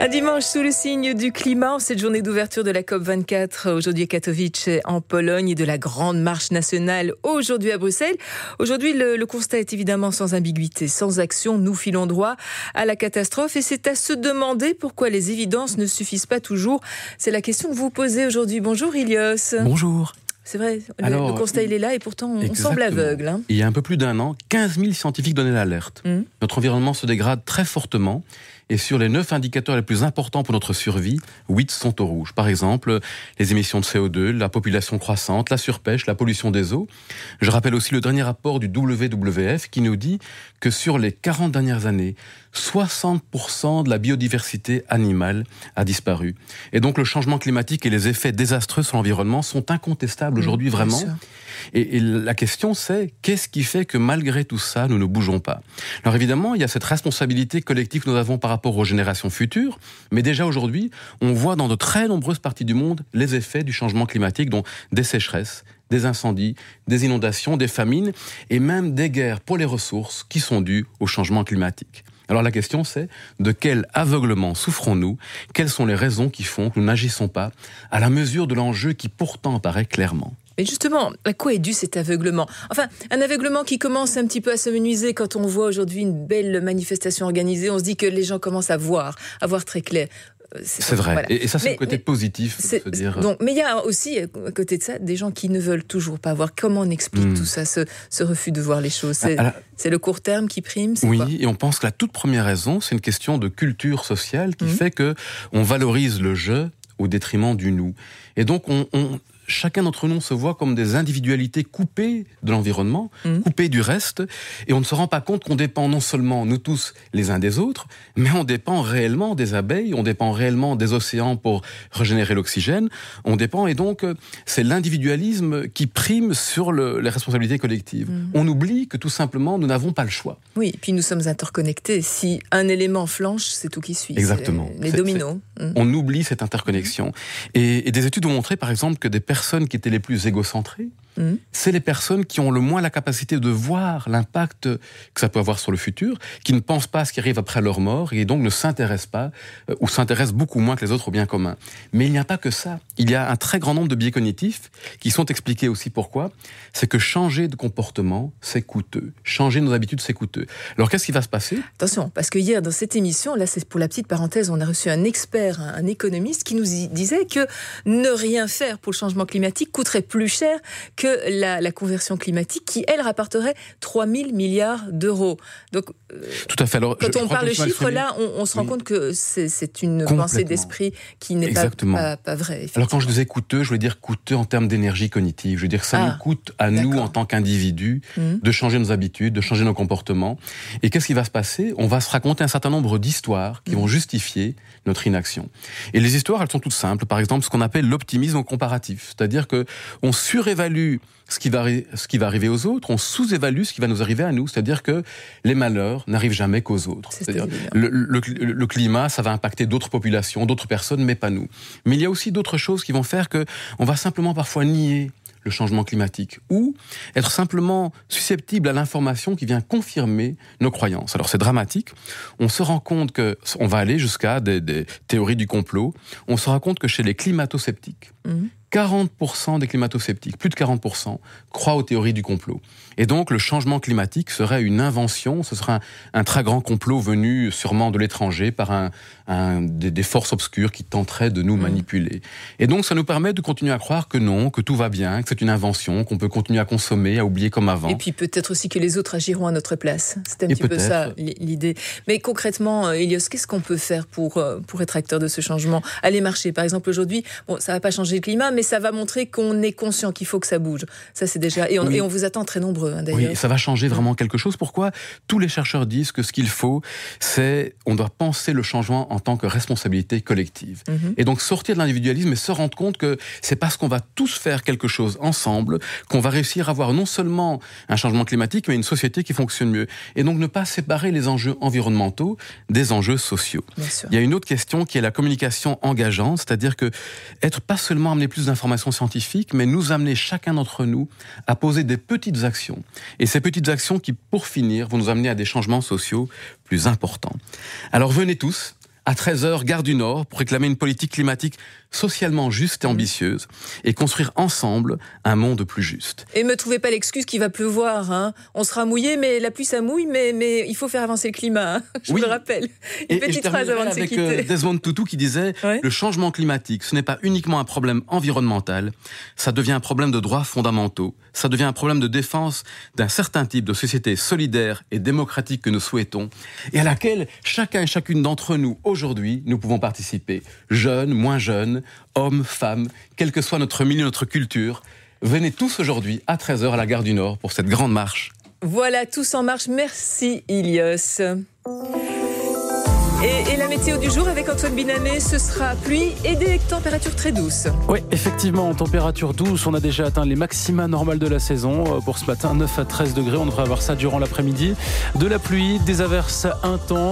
Un dimanche sous le signe du climat, cette journée d'ouverture de la COP24, aujourd'hui à Katowice en Pologne, et de la grande marche nationale aujourd'hui à Bruxelles. Aujourd'hui, le constat est évidemment sans ambiguïté, sans action. Nous filons droit à la catastrophe et c'est à se demander pourquoi les évidences ne suffisent pas toujours. C'est la question que vous posez aujourd'hui. Bonjour Ilios. Bonjour. C'est vrai, le constat il est là et pourtant on semble aveugle. Il y a un peu plus d'un an, 15 000 scientifiques donnaient l'alerte. Notre environnement se dégrade très fortement et sur les 9 indicateurs les plus importants pour notre survie, 8 sont au rouge. Par exemple, les émissions de CO2, la population croissante, la surpêche, la pollution des eaux. Je rappelle aussi le dernier rapport du WWF qui nous dit que sur les 40 dernières années, 60% de la biodiversité animale a disparu. Et donc le changement climatique et les effets désastreux sur l'environnement sont incontestables aujourd'hui, vraiment. Et la question c'est, qu'est-ce qui fait que malgré tout ça, nous ne bougeons pas ? Alors évidemment, il y a cette responsabilité collective que nous avons par rapport aux générations futures, mais déjà aujourd'hui, on voit dans de très nombreuses parties du monde les effets du changement climatique, dont des sécheresses, des incendies, des inondations, des famines et même des guerres pour les ressources qui sont dues au changement climatique. Alors la question c'est, de quel aveuglement souffrons-nous ? Quelles sont les raisons qui font que nous n'agissons pas à la mesure de l'enjeu qui pourtant apparaît clairement ? Et justement, à quoi est dû cet aveuglement ? Enfin, un aveuglement qui commence un petit peu à se menuiser quand on voit aujourd'hui une belle manifestation organisée. On se dit que les gens commencent à voir très clair. C'est vrai, voilà. Et ça c'est le côté positif. Mais il y a aussi, à côté de ça, des gens qui ne veulent toujours pas voir. Comment on explique tout ça, ce refus de voir les choses ? C'est le court terme qui prime, c'est quoi ? Et on pense que la toute première raison, c'est une question de culture sociale qui fait que on valorise le je au détriment du nous. Et donc chacun d'entre nous se voit comme des individualités coupées de l'environnement, coupées du reste, et on ne se rend pas compte qu'on dépend non seulement, nous tous, les uns des autres, mais on dépend réellement des abeilles, on dépend réellement des océans pour régénérer l'oxygène, on dépend, et donc c'est l'individualisme qui prime sur les responsabilités collectives. On oublie que tout simplement, nous n'avons pas le choix. Oui, et puis nous sommes interconnectés. Si un élément flanche, c'est tout qui suit. Exactement. Les dominos. On oublie cette interconnexion. Et des études ont montré, par exemple, que des personnes qui étaient les plus égocentrées, c'est les personnes qui ont le moins la capacité de voir l'impact que ça peut avoir sur le futur, qui ne pensent pas à ce qui arrive après leur mort et donc ne s'intéressent pas ou s'intéressent beaucoup moins que les autres au bien commun. Mais il n'y a pas que ça. Il y a un très grand nombre de biais cognitifs qui sont expliqués aussi pourquoi. C'est que changer de comportement, c'est coûteux. Changer nos habitudes, c'est coûteux. Alors qu'est-ce qui va se passer ? Attention, parce que hier dans cette émission, là c'est pour la petite parenthèse, on a reçu un expert, un économiste qui nous disait que ne rien faire pour le changement climatique coûterait plus cher que la conversion climatique qui, elle, rapporterait 3 000 milliards d'euros. Donc, tout à fait. Alors, quand on parle de chiffres, là, on se rend compte que c'est une pensée d'esprit qui n'est pas vraie. Alors, quand je disais coûteux, je voulais dire coûteux en termes d'énergie cognitive. Je veux dire que ça nous coûte à nous, en tant qu'individus, de changer nos habitudes, de changer nos comportements. Et qu'est-ce qui va se passer ? On va se raconter un certain nombre d'histoires qui vont justifier notre inaction. Et les histoires, elles sont toutes simples. Par exemple, ce qu'on appelle l'optimisme comparatif. C'est-à-dire que on surévalue ce qui va arriver aux autres, on sous-évalue ce qui va nous arriver à nous. C'est-à-dire que les malheurs n'arrivent jamais qu'aux autres. C'est-à-dire le climat, ça va impacter d'autres populations, d'autres personnes, mais pas nous. Mais il y a aussi d'autres choses qui vont faire que on va simplement parfois nier le changement climatique, ou être simplement susceptible à l'information qui vient confirmer nos croyances. Alors c'est dramatique, on se rend compte que, on va aller jusqu'à des théories du complot, on se rend compte que chez les climato-sceptiques, 40% des climato-sceptiques, plus de 40%, croient aux théories du complot. Et donc, le changement climatique serait une invention, ce serait un très grand complot venu sûrement de l'étranger par des forces obscures qui tenteraient de nous manipuler. Et donc, ça nous permet de continuer à croire que non, que tout va bien, que c'est une invention, qu'on peut continuer à consommer, à oublier comme avant. Et puis peut-être aussi que les autres agiront à notre place. C'est un petit peu ça, l'idée. Mais concrètement, Ilios, qu'est-ce qu'on peut faire pour être acteur de ce changement ? Aller marcher, par exemple, aujourd'hui, bon, ça va pas changer le climat, mais ça va montrer qu'on est conscient qu'il faut que ça bouge. Ça, c'est déjà... Et on vous attend très nombreux, d'ailleurs. Oui, ça va changer vraiment quelque chose. Pourquoi ? Tous les chercheurs disent que ce qu'il faut, c'est... On doit penser le changement en tant que responsabilité collective. Et donc, sortir de l'individualisme et se rendre compte que c'est parce qu'on va tous faire quelque chose ensemble qu'on va réussir à avoir non seulement un changement climatique, mais une société qui fonctionne mieux. Et donc, ne pas séparer les enjeux environnementaux des enjeux sociaux. Il y a une autre question qui est la communication engageante, c'est-à-dire que être pas seulement amener plus d'informations scientifiques, mais nous amener chacun d'entre nous à poser des petites actions. Et ces petites actions qui, pour finir, vont nous amener à des changements sociaux plus importants. Alors venez tous, À 13h, Gare du Nord, pour réclamer une politique climatique socialement juste et ambitieuse et construire ensemble un monde plus juste. Et me trouvez pas l'excuse qu'il va pleuvoir. Hein. On sera mouillé, mais la pluie ça mouille, mais il faut faire avancer le climat. Hein. Je vous le rappelle. Une petite phrase avant de se quitter. Avec Desmond Tutu qui disait le changement climatique, ce n'est pas uniquement un problème environnemental, ça devient un problème de droits fondamentaux, ça devient un problème de défense d'un certain type de société solidaire et démocratique que nous souhaitons et à laquelle chacun et chacune d'entre nous, aujourd'hui, nous pouvons participer. Jeunes, moins jeunes, hommes, femmes, quel que soit notre milieu, notre culture, venez tous aujourd'hui à 13h à la Gare du Nord pour cette grande marche. Voilà, tous en marche. Merci Ilios. Et la météo du jour avec Antoine Binamé, ce sera pluie et des températures très douces. Oui, effectivement, température douce. On a déjà atteint les maxima normales de la saison. Pour ce matin, 9 à 13 degrés. On devrait avoir ça durant l'après-midi. De la pluie, des averses intenses.